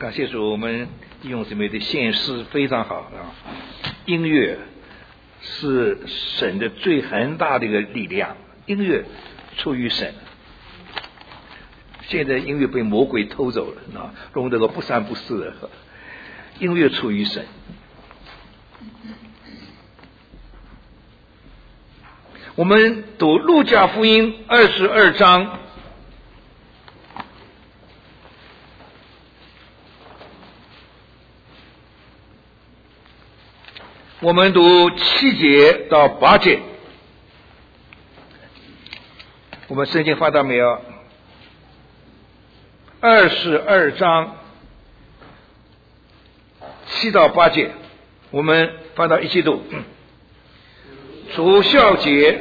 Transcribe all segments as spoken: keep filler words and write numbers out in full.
感谢主，我们弟兄姊妹的献诗非常好啊！音乐是神的最很大的一个力量，音乐出于神。现在音乐被魔鬼偷走了啊，弄得个不三不四的。音乐出于神。我们读路加福音二十二章。我们读七节到八节，我们圣经发到没有？二十二章七到八节，我们翻到一起读。除孝节，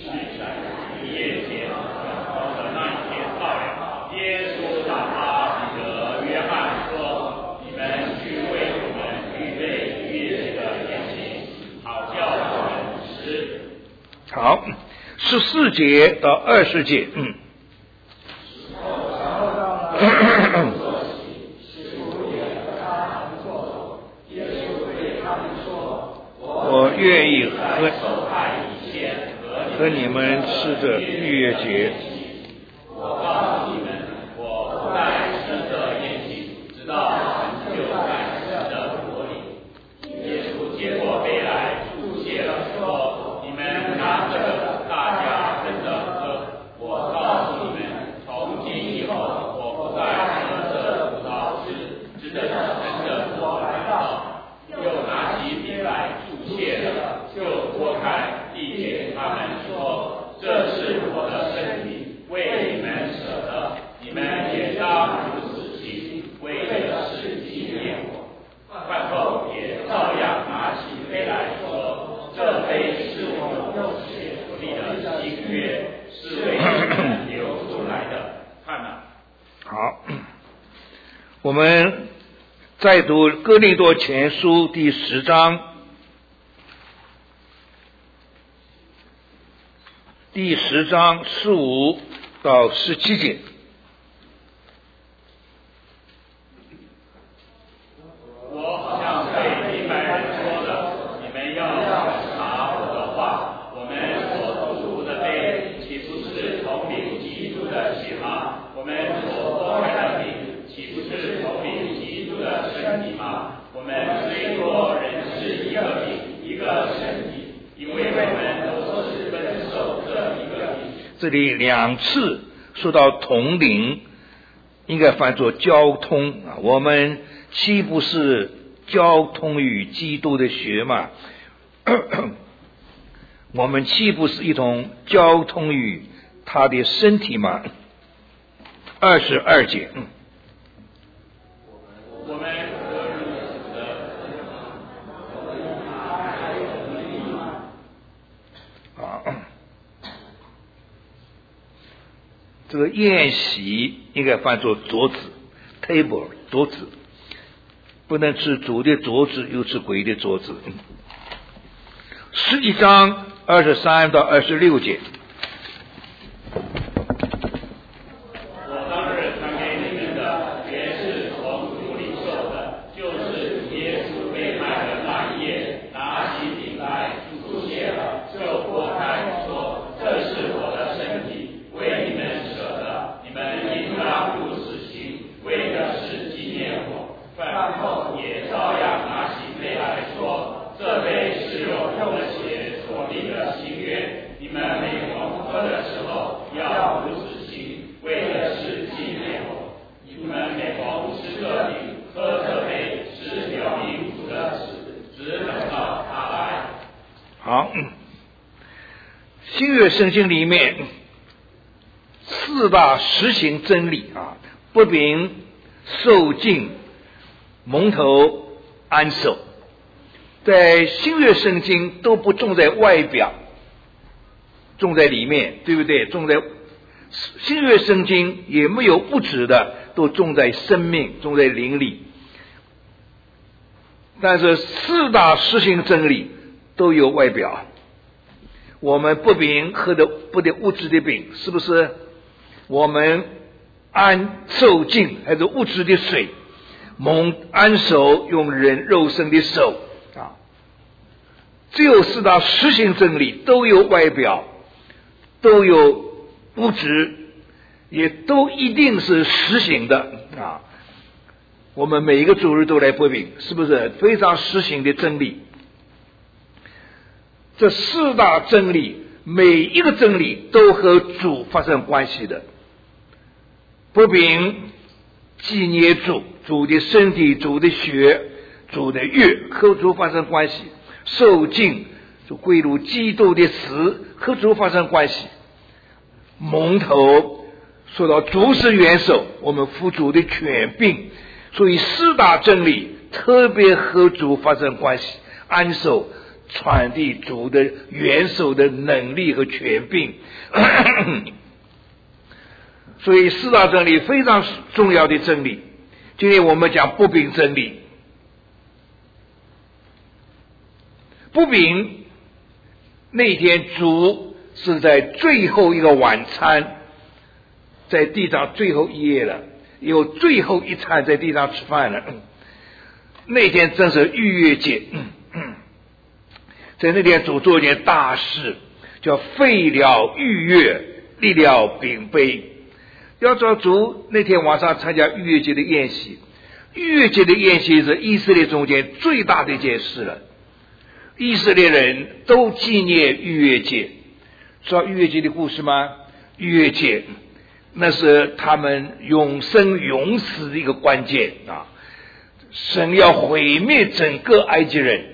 好，十四节到二十节，嗯。我愿意和和你们吃着逾越节。 我告诉你们，我不再吃这宴席，直到成就在神的国里。耶稣接过杯来，祝谢了，说：“你们拿这个，大家跟着喝。我告诉你们，从今以后，我不再喝这葡萄汁，直等神的国来到。”又拿起饼来，祝谢了，就拨开，递给他们说：“这是我的身体，为你们舍的，你们也当如此行，为的是纪念我。”饭后也照样拿起杯来说：“这杯是我用血所立的新约，是为你们流出来的。”看了。 好，我们再读哥林多前书第十章第十章十五到十七节。 我好像对明白人说的，你们要查我的话，我们所读的杯，岂不是同领基督的血吗？我们所拨开的饼，岂不是同领基督的身体吗？我们虽多人是一个饼，一个身体，因为我们都是分受这一个饼。 这里两次说到同领，应该翻作交通啊。我们岂不是交通与基督的血吗？我们岂不是一同交通与他的身体吗？二十二节。嗯我们得如此的啊，这个宴席应该翻作桌子 table 桌子，不能吃主的桌子又吃鬼的桌子。十一章二十三到二十六节。 我当日传给你们的，原是从主里受的，就是耶稣被卖的那一夜，拿起饼来，祝谢了，就拨开，说：“这是我的身体，为你们舍的，你们应当如此行，为的是纪念我。”饭后也照样拿起杯来说：“这杯是我用的血所立的新约，你们每逢喝的时候要如此行，为的是纪念我。你们每逢吃这饼、喝这杯，是表明主的死，直等到他来。” 好，新约圣经里面四大实行真理啊，不饼、受浸、蒙头、安守，在新约圣经都不重在外表，重在里面，对不对？重在新约圣经也没有物质的，都重在生命，重在灵里。但是四大实行真理都有外表。我们不饼喝的不得物质的饼，是不是？我们按受浸还是物质的水， 蒙安守用人肉身的手啊，只有四大实行真理，都有外表，都有物质，也都一定是实行的啊。我们每一个主日都来播饼，是不是非常实行的真理？这四大真理，每一个真理都和主发生关系的。播饼纪念主，主的身体，主的血，主的血和主发生关系。受尽就归入基督的死，和主发生关系。蒙头说到主是元首，我们服主的权柄，所以四大真理特别和主发生关系。安守传递主的元首的能力和权柄，所以四大真理非常重要的真理。今天我们讲不秉真理。不秉那天主是在最后一个晚餐，在地上最后一夜了，有最后一餐在地上吃饭了。那天正是逾越节，在那天主做一件大事，叫废了逾越，立了饼杯。要知道主那天晚上参加逾越节的宴席，逾越节的宴席是以色列中间最大的一件事了。以色列人都纪念逾越节，知道逾越节的故事吗？逾越节那是他们永生永死的一个关键啊！神要毁灭整个埃及人，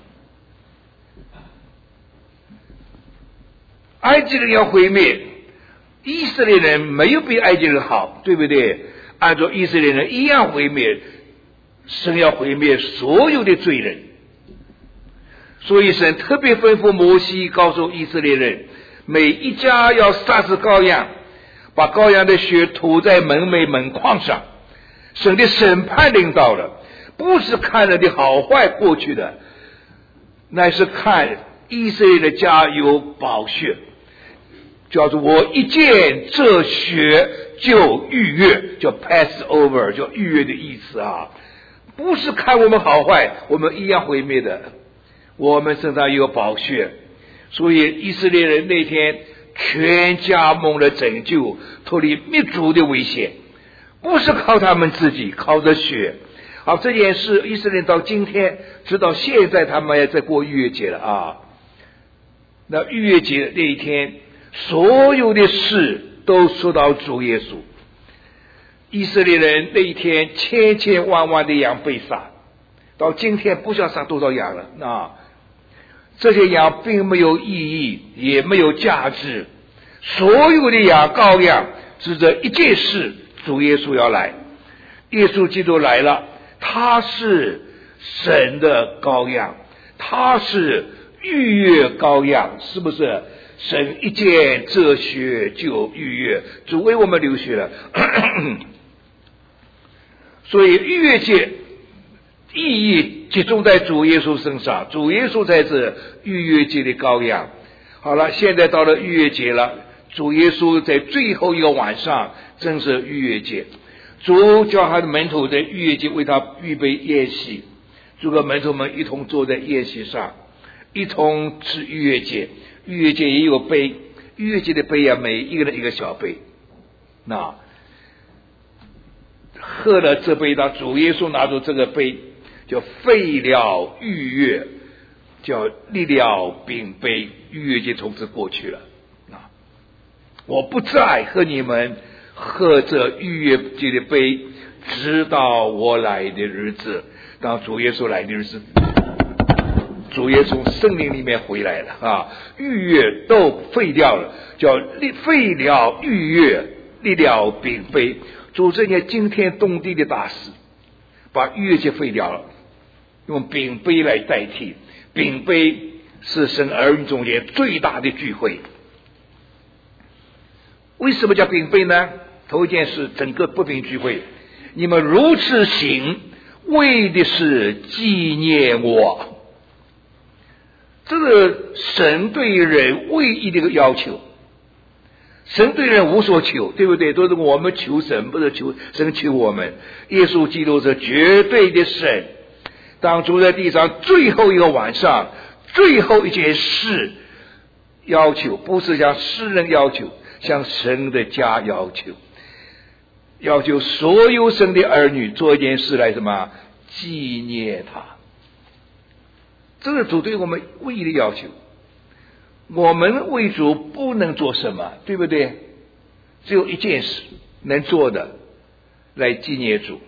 埃及人要毁灭，以色列人没有比埃及人好，对不对？按照以色列人一样毁灭，神要毁灭所有的罪人。所以神特别吩咐摩西告诉以色列人，每一家要杀死羔羊，把羔羊的血涂在门楣门框上。神的审判临到了，不是看人的好坏过去的，乃是看以色列的家有宝血，叫做我一见这血就逾越，叫 pass over， 叫逾越的意思啊，不是看我们好坏，我们一样毁灭的。我们身上有宝血，所以以色列人那天全家蒙了拯救，脱离灭族的危险，不是靠他们自己，靠着血。好，这件事以色列人到今天直到现在他们也在过逾越节了啊。那逾越节那一天所有的事都说到主耶稣。以色列人那一天千千万万的羊被杀，到今天不知道杀多少羊了啊！这些羊并没有意义，也没有价值，所有的羊羔羊指着一件事，主耶稣要来，耶稣基督来了，他是神的羔羊，他是逾越羔羊，是不是？神一见这血就逾越，主为我们流血了。所以逾越节意义集中在主耶稣身上，主耶稣才是逾越节的羔羊。好了，现在到了逾越节了，主耶稣在最后一个晚上正是逾越节，主叫他的门徒在逾越节为他预备宴席，主和门徒们一同坐在宴席上，一同吃逾越节。逾越节也有杯，逾越节的杯啊，每一个人一个小杯，那喝了这杯，当主耶稣拿出这个杯，叫废了逾越，叫立了饼杯，逾越节从此过去了。啊，我不再和你们喝这逾越节的杯，直到我来的日子。当主耶稣来的日子，主耶稣从圣灵里面回来了啊，逾越都废掉了，叫立废了逾越，立了饼杯。主这件惊天动地的大事，把逾越节废掉了，用饼杯来代替。饼杯是神儿女中间最大的聚会。为什么叫饼杯呢？头一件事，整个不饼聚会，你们如此行，为的是纪念我。这个神对人唯一的一个要求， 神对人无所求，对不对？都是我们求神，不是求神求我们。耶稣基督是绝对的神。当主在地上最后一个晚上，最后一件事要求，不是向世人要求，向神的家要求，要求所有神的儿女做一件事来什么？纪念他。这是主对我们唯一的要求。我们为主不能做什么，对不对？只有一件事能做的，来纪念主。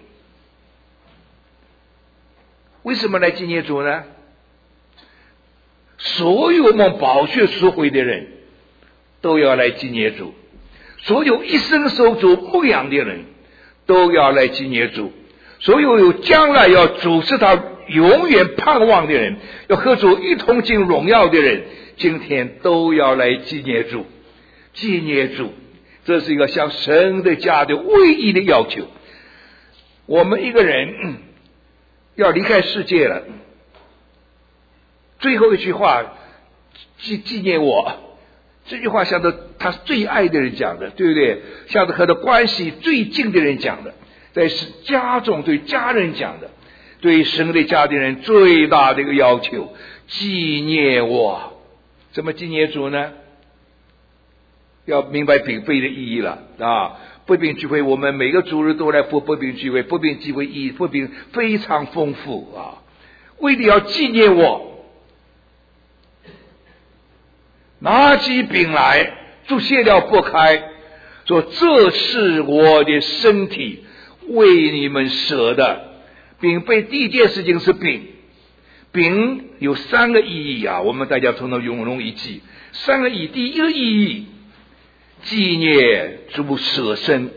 为什么来纪念主呢？所有蒙宝血赎回的人都要来纪念主，所有一生受主牧养的人都要来纪念主，所有有将来要主是他永远盼望的人，要和主一同进荣耀的人，今天都要来纪念主。纪念主，这是一个向神的家的唯一的要求。我们一个人、嗯、要离开世界了，最后一句话纪纪念我，这句话向着他最爱的人讲的，对不对？向着和他关系最近的人讲的，在家中对家人讲的，对神的家的人最大的一个要求，纪念我。怎么纪念主呢？要明白饼杯的意义了啊！擘饼聚会，我们每个主日都来赴擘饼聚会，擘饼聚会意义，擘饼非常丰富啊！为了要纪念我，拿起饼来，主谢了拨开，说这是我的身体，为你们舍的。饼杯第一件事情是饼，饼有三个意义啊，我们大家从头容容易记。三个意义，第一个意义，纪念主舍身，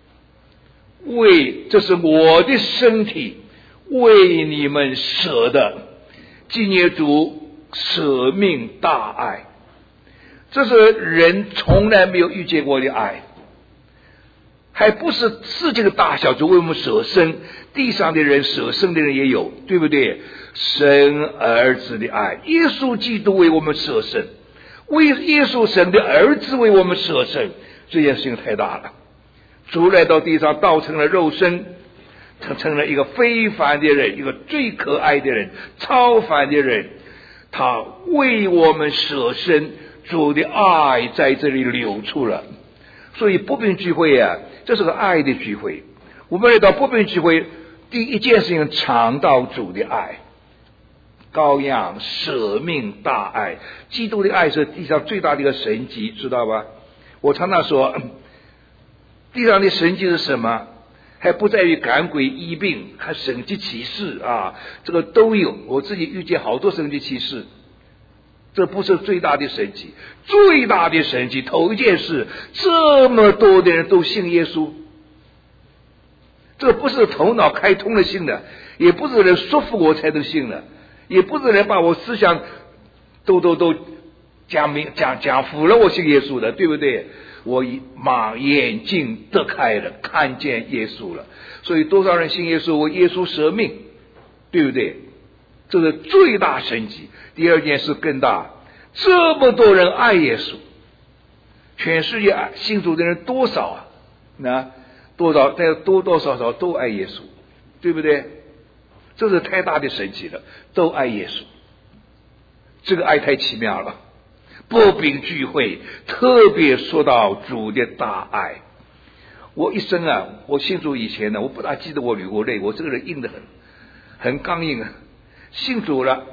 为这是我的身体，为你们舍的，纪念主舍命大爱，这是人从来没有遇见过的爱，还不是事情的大小就为我们舍身，地上的人舍身的人也有，对不对？神儿子的爱，耶稣基督为我们舍身，为耶稣神的儿子为我们舍身，这件事情太大了。主来到地上道成了肉身，他成了一个非凡的人，一个最可爱的人，超凡的人，他为我们舍身，主的爱在这里流出了。所以擘饼聚会啊，这是个爱的聚会。我们来到擘饼聚会，第一件事情尝到主的爱，羔羊舍命大爱，基督的爱是地上最大的一个神迹，知道吧？我常常说，地上的神迹是什么？还不在于赶鬼医病，还神迹奇事啊，这个都有。我自己遇见好多神迹奇事，这不是最大的神迹。最大的神迹，头一件事，这么多的人都信耶稣，这不是头脑开通了信的，也不是人说服我才能信的，也不是人把我思想都都都讲明讲讲服了我信耶稣的，对不对？我马眼睛得开了，看见耶稣了。所以多少人信耶稣，为耶稣舍命，对不对？这是最大神迹。第二件事更大，这么多人爱耶稣，全世界爱信主的人多少啊？那多少但多多少少都爱耶稣，对不对？这是太大的神迹了，都爱耶稣。这个爱太奇妙了。擘饼聚会特别说到主的大爱。我一生啊，我信主以前呢，我不大记得我流过泪，我这个人硬得很，很刚硬啊。信主了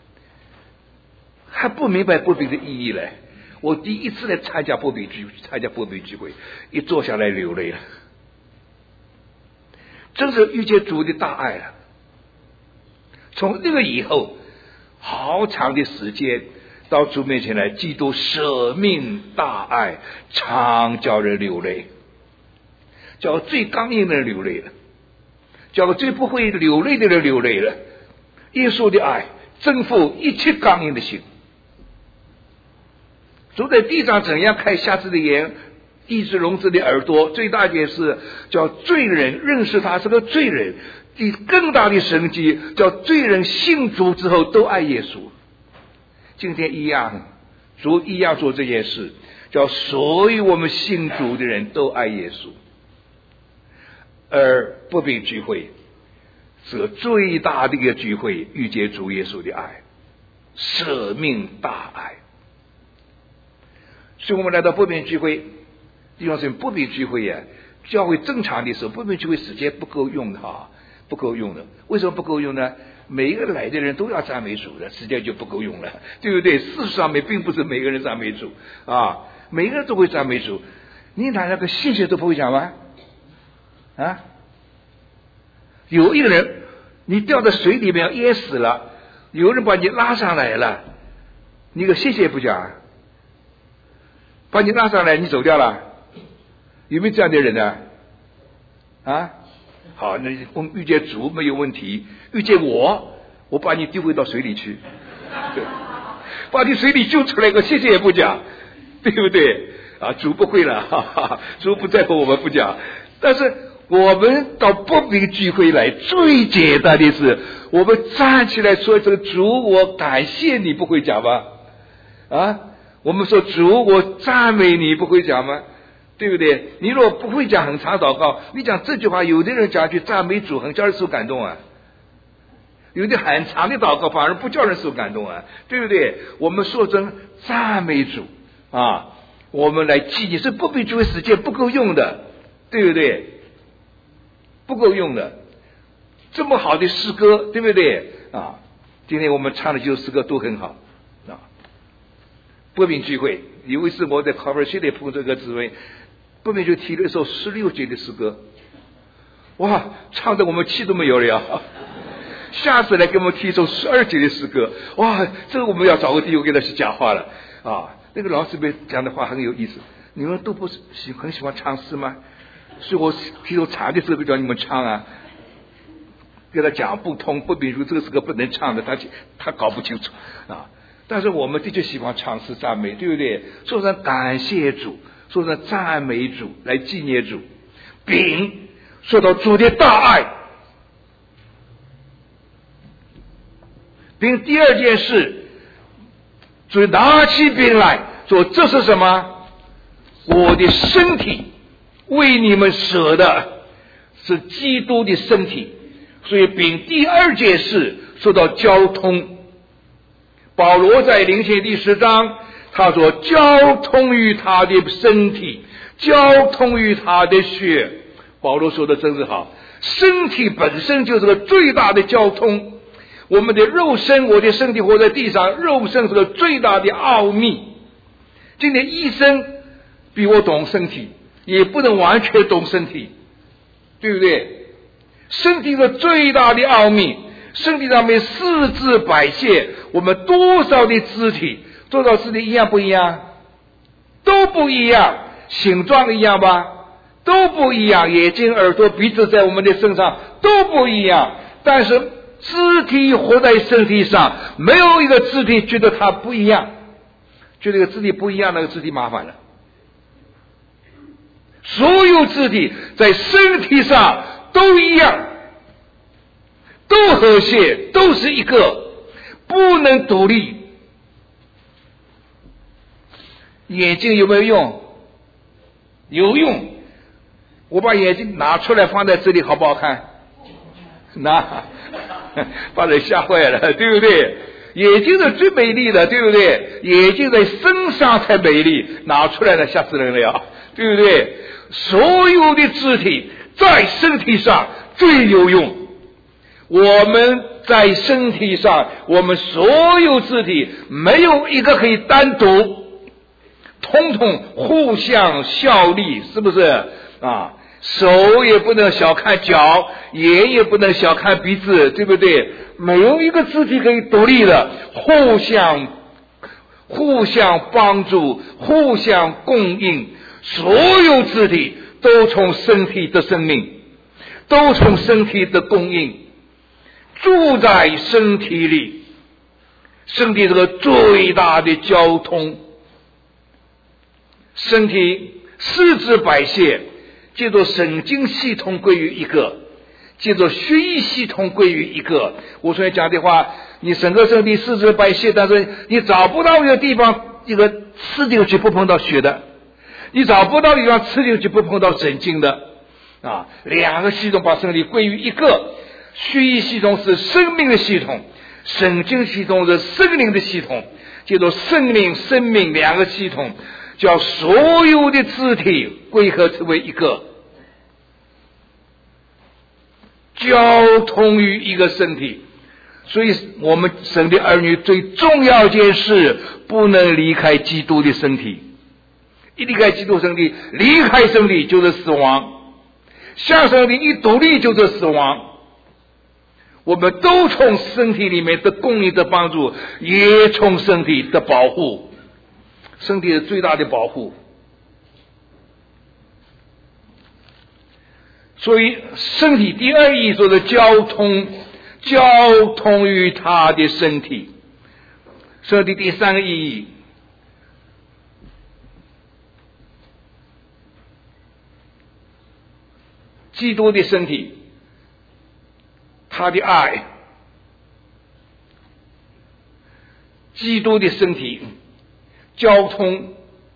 还不明白擘饼的意义嘞。我第一次来参加擘饼聚参加擘饼聚会，一坐下来流泪了，真是遇见主的大爱了。从那个以后好长的时间到主面前来，基督舍命大爱常叫人流泪，叫最刚硬的人流泪了，叫最不会流泪的人流泪了。耶稣的爱征服一切刚硬的心。主在地上怎样开瞎子的眼，医治聋子的耳朵，最大件事叫罪人认识他是个罪人，第更大的神迹叫罪人信主之后都爱耶稣。今天一样，主一样做这件事， 叫所有我们信主的人都爱耶稣。而不饼聚会是最大的一个聚会，遇见主耶稣的爱，舍命大爱。所以我们来到不饼聚会，地方是不饼聚会呀、啊，教会正常的时候，不饼聚会时间不够用的哈，不够用的。为什么不够用呢？每一个来的人都要赞美主的，时间就不够用了，对不对？事实上面并不是每个人赞美主啊，每个人都会赞美主。你哪那个信息都不会讲吗？啊，有一个人你掉在水里面淹死了，有人把你拉上来了，你个谢谢也不讲，把你拉上来你走掉了，有没有这样的人呢？啊，好，那我们遇见主没有问题，遇见我，我把你丢回到水里去，对，把你水里救出来个谢谢也不讲，对不对？啊，主不会了，哈哈，主不在乎我们不讲，但是我们到不明聚会来，最简单的是，我们站起来说：“这个主，我感谢你。”不会讲吗？啊，我们说主，我赞美你，不会讲吗？对不对？你如果不会讲很长祷告，你讲这句话，有的人讲句赞美主，很叫人受感动啊；有的很长的祷告，反而不叫人受感动啊，对不对？我们说成赞美主啊，我们来记你是不明聚会时间不够用的，对不对？不够用的，这么好的诗歌，对不对啊？今天我们唱的这首诗歌都很好啊。不明聚会有一次我在考试系里碰这个滋味，不明就提了一首十六节的诗歌，哇，唱的我们气都没有了。下次来给我们提一首十二节的诗歌，哇，这个我们要找个地方给他去讲话了啊。那个老师们讲的话很有意思，你们都不是喜很喜欢唱诗吗？所以我提出长的时候叫你们唱啊，给他讲不通，不明如这个是个不能唱的，他他搞不清楚啊。但是我们的确喜欢唱诗赞美，对不对？说成感谢主，说成赞美主，来纪念主，并说到主的大爱，并第二件事，主拿起饼来说：“这是什么？我的身体。”为你们舍的是基督的身体，所以并第二件事说到交通。保罗在灵前第十章他说：“交通于他的身体，交通于他的血。”保罗说的真是好，身体本身就是个最大的交通。我们的肉身，我的身体活在地上，肉身是个最大的奥秘。今天医生比我懂身体，也不能完全懂身体，对不对？身体的最大的奥秘，身体上面四肢百械，我们多少的肢体，多少肢体一样不一样？都不一样。形状一样吧？都不一样。眼睛、耳朵、鼻子在我们的身上都不一样，但是肢体活在身体上，没有一个肢体觉得它不一样，觉得这个肢体不一样，那个肢体麻烦了。所有肢体在身体上都一样，都和谐，都是一个，不能独立。眼睛有没有用？有用。我把眼睛拿出来放在这里好不好看？那把人吓坏了，对不对？眼睛是最美丽的，对不对？眼睛在身上才美丽，拿出来了吓死人了，对不对？所有的肢体在身体上最有用。我们在身体上，我们所有肢体没有一个可以单独，通通互相效力，是不是啊？手也不能小看脚，眼也不能小看鼻子，对不对？没有一个肢体可以独立的，互相互相帮助，互相供应。所有肢体都从身体的生命，都从身体的供应，住在身体里。身体这个最大的交通，身体四肢百械，借着神经系统归于一个，借着血液系统归于一个。我所以讲的话，你整个身体四肢百械，但是你找不到一个地方，一个刺进去不碰到血的。 你找不到地方吃进去不碰到神经的啊。两个系统把身体归于一个，血液系统是生命的系统，神经系统是生灵的系统，叫做生灵生命两个系统，叫所有的肢体归合成为一个，交通于一个身体。所以我们神的儿女最重要一件事，不能离开基督的身体。一离开基督身体，离开身体就是死亡，向身体一独立就是死亡。我们都从身体里面的供应的帮助，也从身体的保护，身体是最大的保护。所以身体第二意义说的交通，交通于他的身体。身体第三个意义，基督的身体，他的爱，基督的身体交通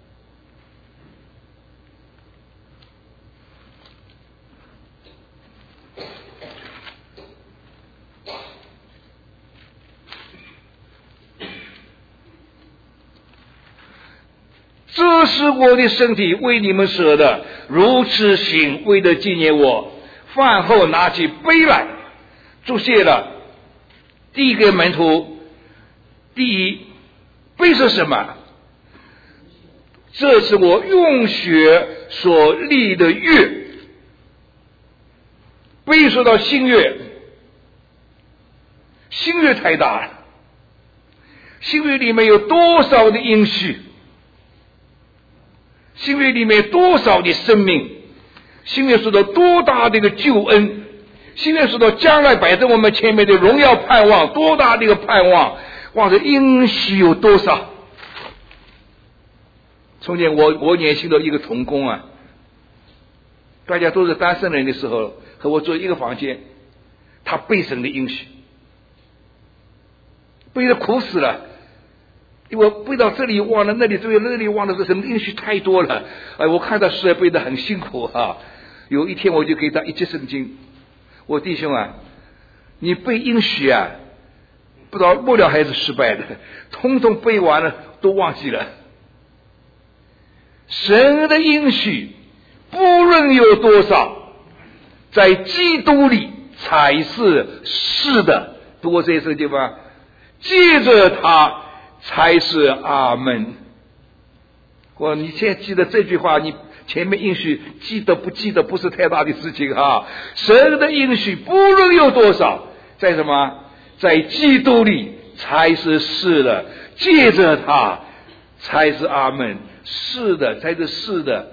这是我的身体，为你们舍的，如此行，为了纪念我。饭后拿起杯来，注谢了，第一个门徒，第一，杯是什么？这是我用血所立的约。杯说到新约，新约太大了，新约里面有多少的应许？新约里面多少的生命？新约说到多大的一个救恩？新约说到将来摆在我们前面的荣耀盼望，多大的一个盼望？哇，这应许有多少？从前我我年轻的一个同工啊，大家都是单身人的时候，和我住一个房间，他背神的应许，背得苦死了。因为背到这里忘了那里，这里那里忘了，是什么应许太多了。哎，我看他实在背得很辛苦哈。有一天我就给他一节圣经，我弟兄啊，你背应许啊，不知道末了还是失败的，统统背完了都忘记了。神的应许不论有多少，在基督里才是是的。读过这些圣经吗？借着他才是阿门。我你现在记得这句话，你前面应许记得不记得不是太大的事情啊。神的应许不论有多少，在什么？在基督里才是是的，借着他才是阿门，是的才是是的。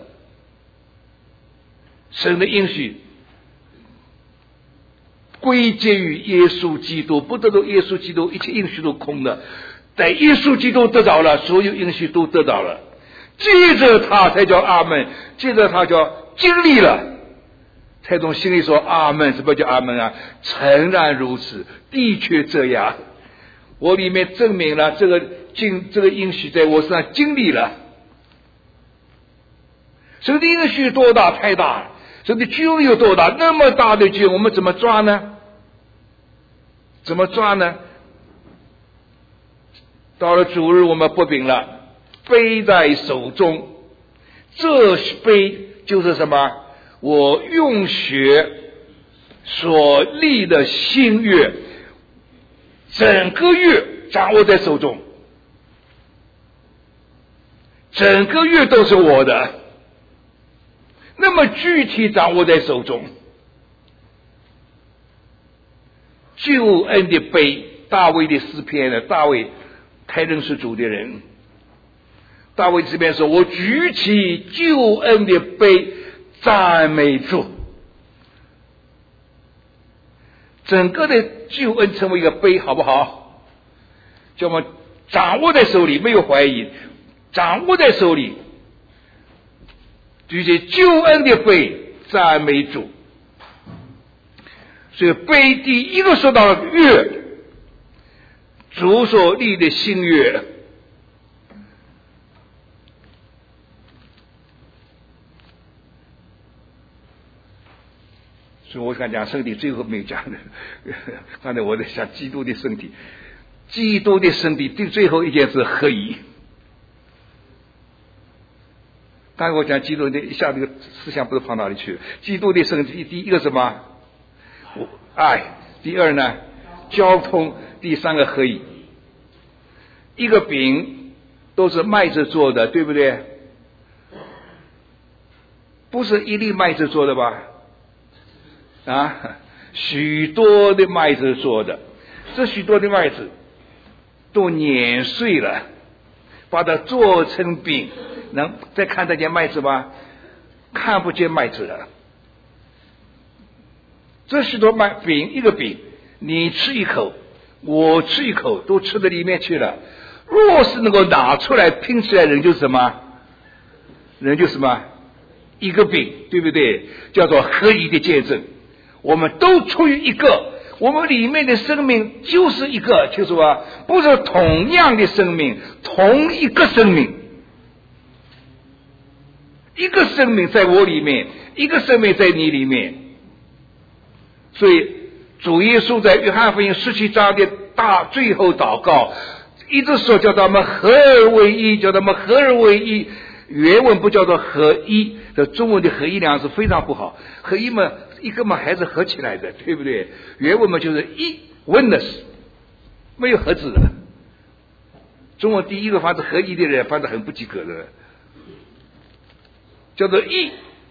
神的应许归结于耶稣基督，不得到耶稣基督，一切应许都空的。在耶稣基督得到了，所有应许都得到了，接着他才叫阿门，接着他叫经历了，才从心里说阿门。什么叫阿门啊？诚然如此，的确这样，我里面证明了这个经这个应许在我身上经历了。神的应许多大？太大了。神的救恩有多大？那么大的救恩，我们怎么抓呢？怎么抓呢？到了主日，我们不饼了，杯在手中，这杯就是什么？我用血所立的新约，整个月掌握在手中，整个月都是我的，那么具体掌握在手中。救恩的杯，大卫的诗篇呢？大卫太认识主的人，大卫这边说，我举起救恩的杯赞美主。整个的救恩成为一个杯，好不好？叫我们掌握在手里，没有怀疑，掌握在手里，举起救恩的杯赞美主。所以杯第一个说到约，主所立的新约， 所以我想讲身体最后没有讲的。刚才我在想基督的身体，基督的身体第最后一件是合一。刚才我讲基督的，一下这个思想不知道跑哪里去了。基督的身体第一个什么？爱。第二呢？交通。第三个合一。一个饼都是麦子做的，对不对？不是一粒麦子做的吧？啊，许多的麦子做的，这许多的麦子都碾碎了，把它做成饼。能再看得见麦子吗？看不见麦子了。这许多麦饼，一个饼，你吃一口，我吃一口，都吃到里面去了。若是能够拿出来拼起来，人就是什么？人就是什么？一个饼，对不对？叫做合一的见证。我们都出于一个，我们里面的生命就是一个，就是说不是同样的生命，同一个生命，一个生命在我里面，一个生命在你里面。所以主耶稣在约翰福音十七章的大最后祷告，一直说叫他们合而为一，叫他们合而为一。原文不叫做合一，这中文的合一两个字非常不好。合一嘛，一个嘛还是合起来的，对不对？原文嘛就是一 oneness， 没有合字的。中文第一个发字合一的人发字很不及格的，叫做一。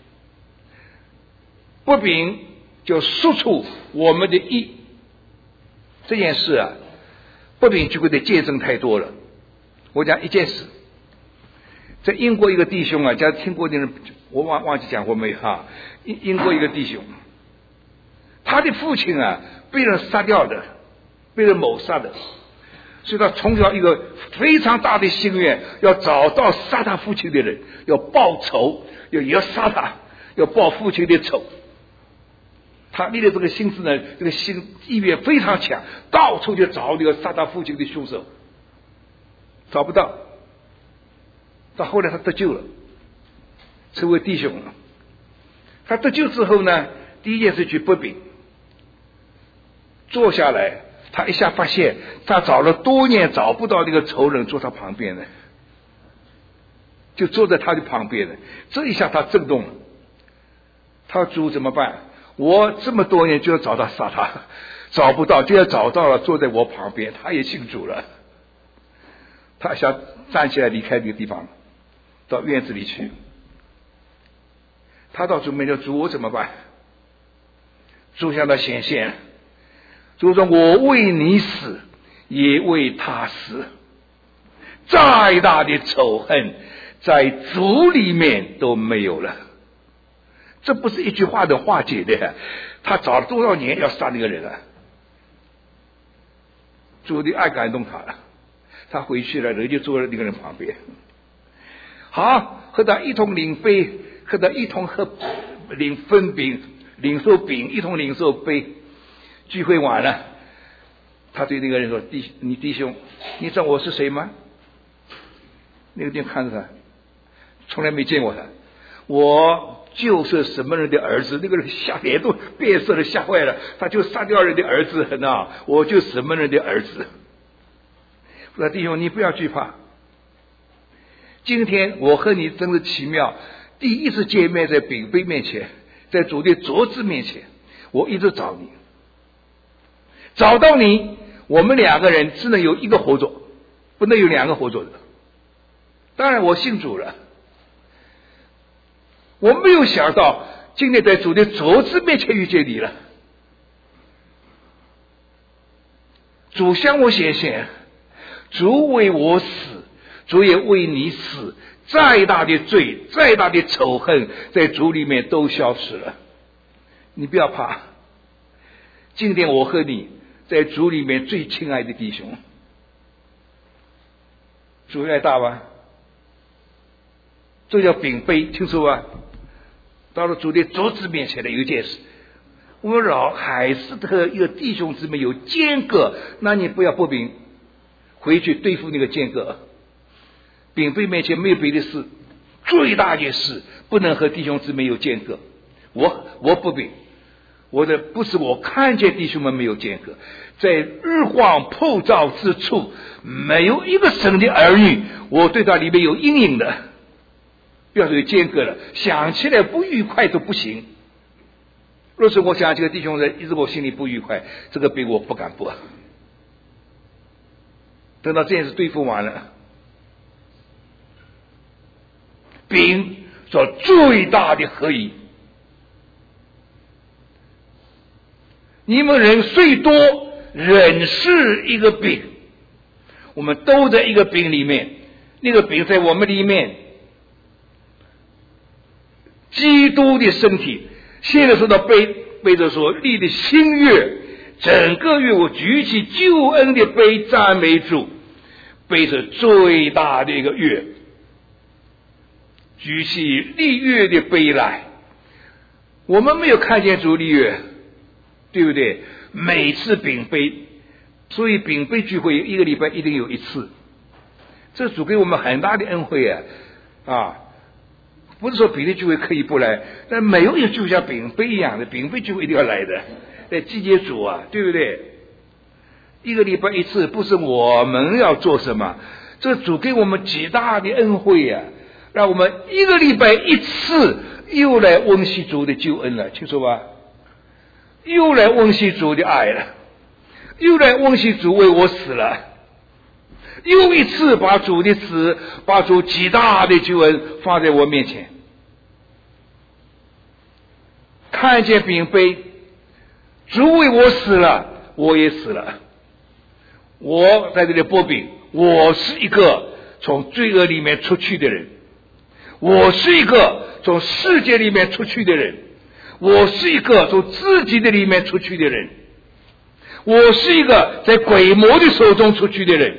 不饼就说出我们的一。这件事啊，不饼聚会的见证太多了。我讲一件事。在英国一个弟兄啊，假如听过的人，我忘忘记讲过没有哈？英英国一个弟兄，他的父亲啊被人杀掉的，被人谋杀的，所以他从小一个非常大的心愿，要找到杀他父亲的人，要报仇，要也要杀他，要报父亲的仇。他立的这个心思呢，这个心意愿非常强，到处去找那个杀他父亲的凶手，找不到。到后来他得救了，成为弟兄了。他得救之后呢，第一件事去不饼，坐下来，他一下发现他找了多年找不到那个仇人坐他旁边的，就坐在他的旁边的。这一下他震动了，他主怎么办？我这么多年就要找他杀他，找不到，就要找到了，坐在我旁边，他也信主了。他想站起来离开这个地方，到院子里去。他到主面前，主我怎么办？主向他显现，主说：“我为你死，也为他死。再大的仇恨，在主里面都没有了。”这不是一句话的化解的。他找了多少年要杀那个人啊？主的爱感动他了，他回去了，人就坐在那个人旁边。好，和他一同领杯，和他一同喝领分饼，领受饼，一同领受杯。聚会完了，他对那个人说：“弟，你弟兄，你知道我是谁吗？”那个人看着他，从来没见过他。我就是什么人的儿子。那个人吓脸都变色了，吓坏了。他就杀掉人的儿子呢，我就什么人的儿子。我说：“弟兄，你不要惧怕。今天我和你真是奇妙，第一次见面在饼杯面前，在主的桌子面前，我一直找你，找到你，我们两个人只能有一个合作，不能有两个合作的。当然我信主了，我没有想到今天在主的桌子面前遇见你了。主向我显现，主为我死，主也为你死。再大的罪，再大的仇恨，在主里面都消失了。你不要怕，今天我和你在主里面最亲爱的弟兄。主爱大吧？这叫饼杯，听说吧？到了主的桌子面前的有一件事，我们老还是和一个弟兄姊妹有间隔，那你不要不饼，回去对付那个间隔。饼杯面前没有别的事，最大的事不能和弟兄姊妹有间隔。我我不饼， 我的不是我看见弟兄们没有间隔，在日光普照之处，没有一个神的儿女，我对他里面有阴影的，要是有间隔了，想起来不愉快都不行。若是我想这个弟兄人一直我心里不愉快，这个病我不敢播。等到这件事对付完了，病所最大的合一。你们人虽多，人是一个饼，我们都在一个饼里面，那个饼在我们里面，基督的身体。现在说到背背着说立的新约，整个月我举起救恩的杯赞美主，背着最大的一个月，举起立约的杯来。我们没有看见主立约，对不对？每次饼杯，所以饼杯聚会一个礼拜一定有一次，这主给我们很大的恩惠啊！啊，不是说别的聚会可以不来，但没有一个聚会像饼杯一样的，饼杯聚会一定要来的，来祭奠主啊，对不对？一个礼拜一次，不是我们要做什么，这主给我们极大的恩惠啊，让我们一个礼拜一次又来温习主的救恩了，清楚吧？又来温习主的爱了，又来温习主为我死了，又一次把主的死，把主极大的救恩放在我面前。看见饼杯，主为我死了，我也死了。我在这里擘饼，我是一个从罪恶里面出去的人，我是一个从世界里面出去的人，我是一个从自己的里面出去的人，我是一个在鬼魔的手中出去的人。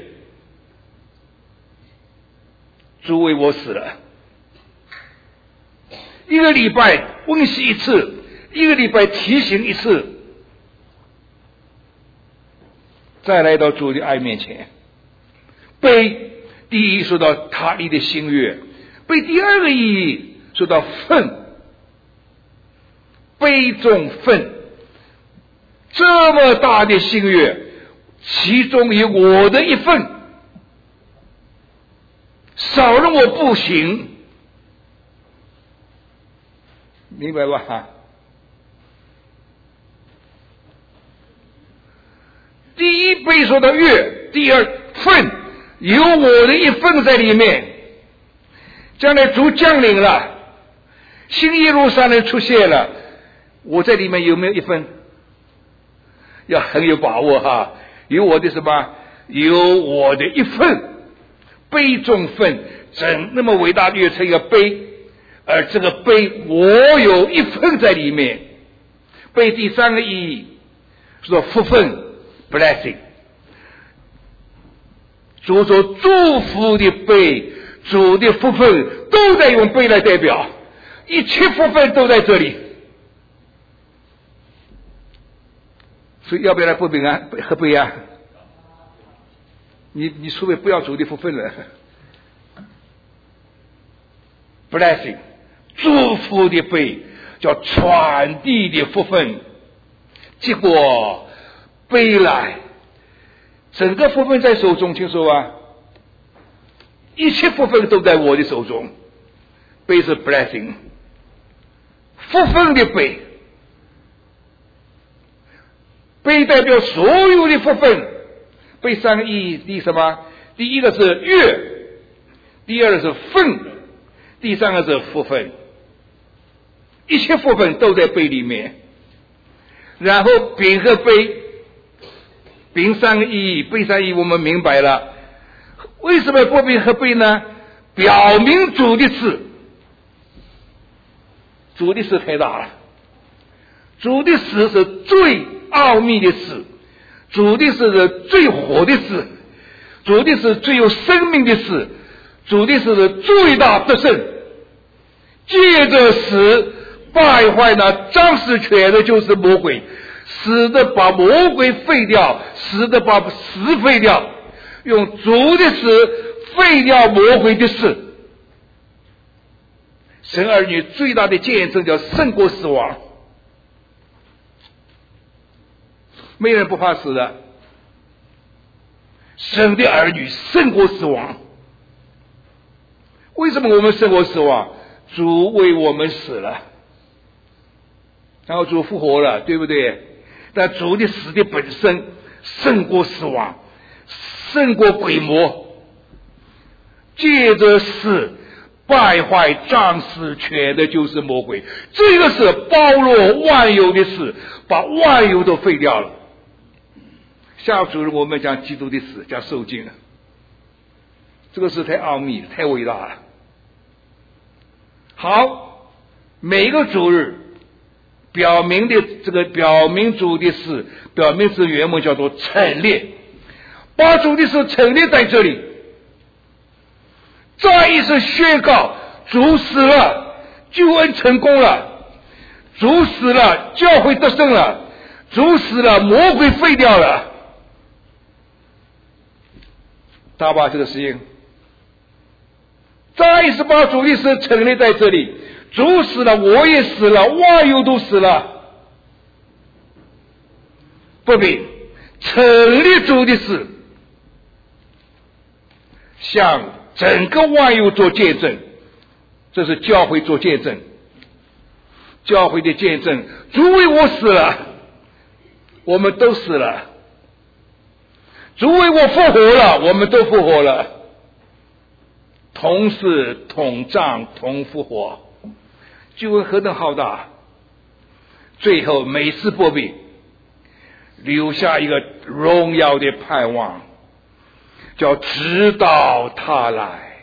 主为我死了，一个礼拜温习一次，一个礼拜提醒一次，再来到主的爱面前。杯，第一说到他立的新约，杯第二个意义说到份，杯中份，这么大的新约，其中有我的一份，少了我不行，明白吧？第一杯说到月，第二份有我的一份在里面。将来主降临了，新耶路撒冷出现了，我在里面有没有一份？要很有把握哈，有我的什么？有我的一份，杯中份，整那么伟大的约成一个杯，而这个杯我有一份在里面。杯第三个意义说福分 blessing， 主所祝福的杯，主的福分都在用杯来代表，一切福分都在这里。所以要不要来不平安喝杯啊？你你除非不要主的福分了。blessing 祝福的杯，叫传递的福分。结果杯来，整个福分在手中，听说啊，一切福分都在我的手中。杯是 blessing， 福分的杯，杯代表所有的福分。杯三个意义，第什么？第一个是月，第二个是分，第三个是福分，一切福分都在杯里面。然后饼和杯，饼三个意义，杯三个意义我们明白了。为什么不饼和杯呢？表明主的事，主的事太大了，主的事是最奥秘的事，主的事是最活的事，主的是最有生命的事，主的事是最大得胜。借着死败坏呢，掌死权的就是魔鬼，死的把魔鬼废掉，死的把死废掉，用主的死废掉魔鬼的死。神儿女最大的见证叫胜过死亡。 没人不怕死的。神的儿女胜过死亡。为什么我们胜过死亡？主为我们死了，然后主复活了，对不对？但主的死的本身胜过死亡，胜过鬼魔，借着死败坏仗死权的就是魔鬼。这个是包罗万有的死，把万有都废掉了。下主日我们讲基督的死，讲受尽了，这个是太奥秘太伟大了。好，每个主日表明的这个表明主的死，表明是原文叫做陈列，把主的死陈列在这里，再一次宣告主死了，救恩成功了，主死了，教会得胜了，主死了，魔鬼废掉了。大把这个事情，再一次把主的死陈列在这里，主死了，我也死了，万有都死了。不必陈列主的死，向整个万有做见证，这是教会做见证，教会的见证，主为我死了，我们都死了，主为我复活了，我们都复活了，同死同葬同复活，救恩何等浩大！最后每次波比留下一个荣耀的盼望，叫直到他来。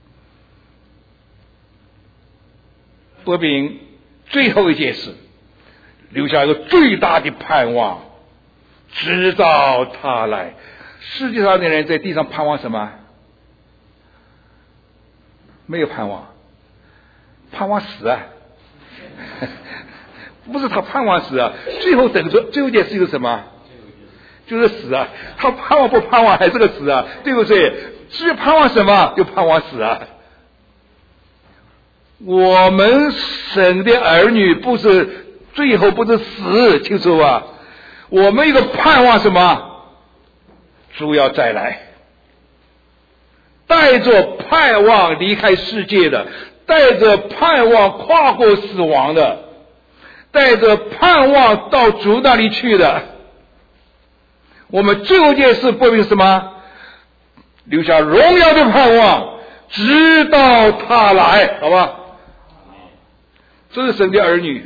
波比最后一件事留下一个最大的盼望，直到他来。世界上的人在地上盼望什么？没有盼望，盼望死啊！不是他盼望死啊，最后等着最后一件事是什么？就是死啊！他盼望不盼望还是个死啊，对不对？至于盼望什么，就盼望死啊！我们神的儿女不是最后不是死，清楚吧？我们一个盼望什么？主要再来，带着盼望离开世界的，带着盼望跨过死亡的，带着盼望到主那里去的。我们最后一件事不为什么？留下荣耀的盼望，直到他来，好吧？这是神的儿女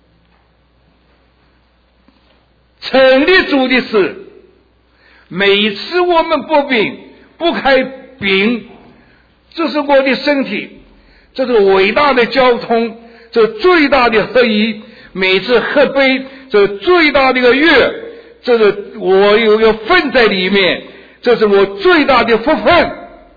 成立主的事。每次我们不饼不开饼，这是我的身体，这是伟大的交通，这最大的合一。每次喝杯，这最大的一个乐，这是我有一个份在里面，这是我最大的福分。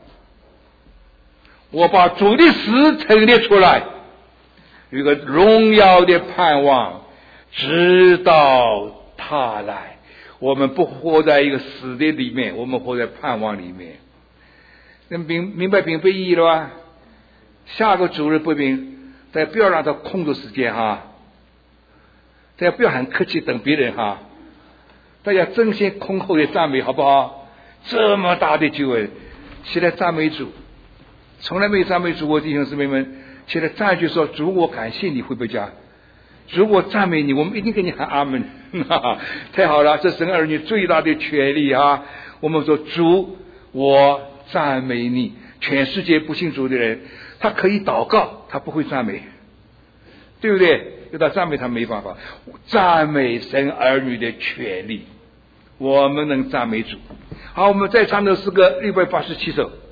我把主的死陈列出来，有一个荣耀的盼望，直到他来。我们不活在一个死的里面，我们活在盼望里面。那明明白明白意义了吧？下个主日不明，大家不要让他空着时间哈，大家不要很客气等别人哈，大家争先恐后的赞美好不好？这么大的救恩，起来赞美主，从来没赞美主过，弟兄姊妹们，起来赞一句说：主，我感谢你，会不会讲？如果赞美你，我们一定给你喊阿门。太好了，这神儿女最大的权利啊！我们说主，我赞美你。全世界不信主的人，他可以祷告，他不会赞美，对不对？要他赞美他没办法。赞美神儿女的权利，我们能赞美主。好，我们再唱的是个六百八十七首。